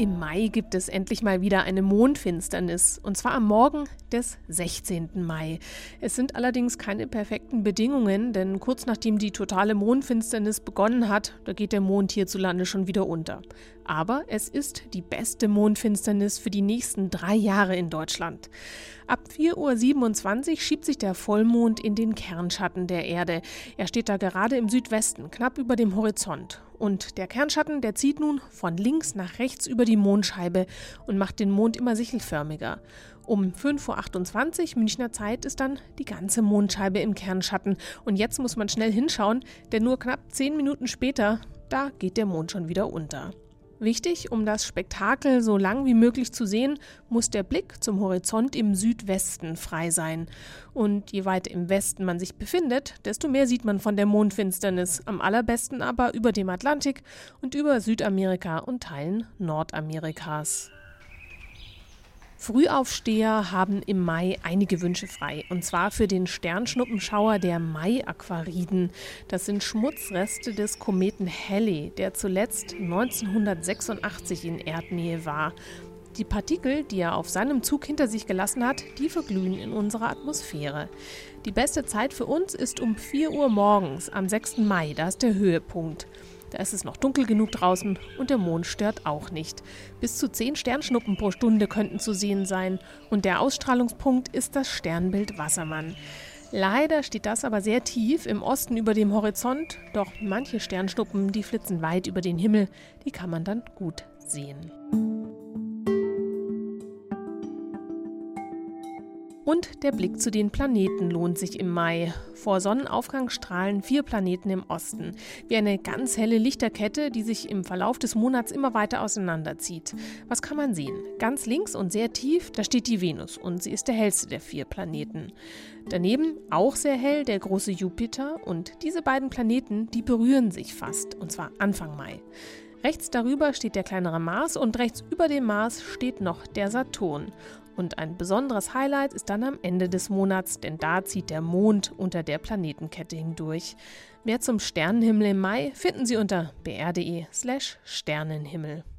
Im Mai gibt es endlich mal wieder eine Mondfinsternis, und zwar am Morgen des 16. Mai. Es sind allerdings keine perfekten Bedingungen, denn kurz nachdem die totale Mondfinsternis begonnen hat, da geht der Mond hierzulande schon wieder unter. Aber es ist die beste Mondfinsternis für die nächsten 3 Jahre in Deutschland. Ab 4:27 Uhr schiebt sich der Vollmond in den Kernschatten der Erde. Er steht da gerade im Südwesten, knapp über dem Horizont. Und der Kernschatten, der zieht nun von links nach rechts über die Mondscheibe und macht den Mond immer sichelförmiger. Um 5:28 Uhr Münchner Zeit ist dann die ganze Mondscheibe im Kernschatten. Und jetzt muss man schnell hinschauen, denn nur knapp 10 Minuten später, da geht der Mond schon wieder unter. Wichtig, um das Spektakel so lang wie möglich zu sehen, muss der Blick zum Horizont im Südwesten frei sein. Und je weiter im Westen man sich befindet, desto mehr sieht man von der Mondfinsternis. Am allerbesten aber über dem Atlantik und über Südamerika und Teilen Nordamerikas. Frühaufsteher haben im Mai einige Wünsche frei, und zwar für den Sternschnuppenschauer der Mai-Aquariden. Das sind Schmutzreste des Kometen Halley, der zuletzt 1986 in Erdnähe war. Die Partikel, die er auf seinem Zug hinter sich gelassen hat, die verglühen in unserer Atmosphäre. Die beste Zeit für uns ist um 4 Uhr morgens am 6. Mai, da ist der Höhepunkt. Da ist es noch dunkel genug draußen und der Mond stört auch nicht. Bis zu 10 Sternschnuppen pro Stunde könnten zu sehen sein. Und der Ausstrahlungspunkt ist das Sternbild Wassermann. Leider steht das aber sehr tief im Osten über dem Horizont. Doch manche Sternschnuppen, die flitzen weit über den Himmel, die kann man dann gut sehen. Und der Blick zu den Planeten lohnt sich im Mai. Vor Sonnenaufgang strahlen 4 Planeten im Osten, wie eine ganz helle Lichterkette, die sich im Verlauf des Monats immer weiter auseinanderzieht. Was kann man sehen? Ganz links und sehr tief, da steht die Venus und sie ist der hellste der 4 Planeten. Daneben, auch sehr hell, der große Jupiter, und diese beiden Planeten, die berühren sich fast, und zwar Anfang Mai. Rechts darüber steht der kleinere Mars und rechts über dem Mars steht noch der Saturn. Und ein besonderes Highlight ist dann am Ende des Monats, denn da zieht der Mond unter der Planetenkette hindurch. Mehr zum Sternenhimmel im Mai finden Sie unter br.de/Sternenhimmel.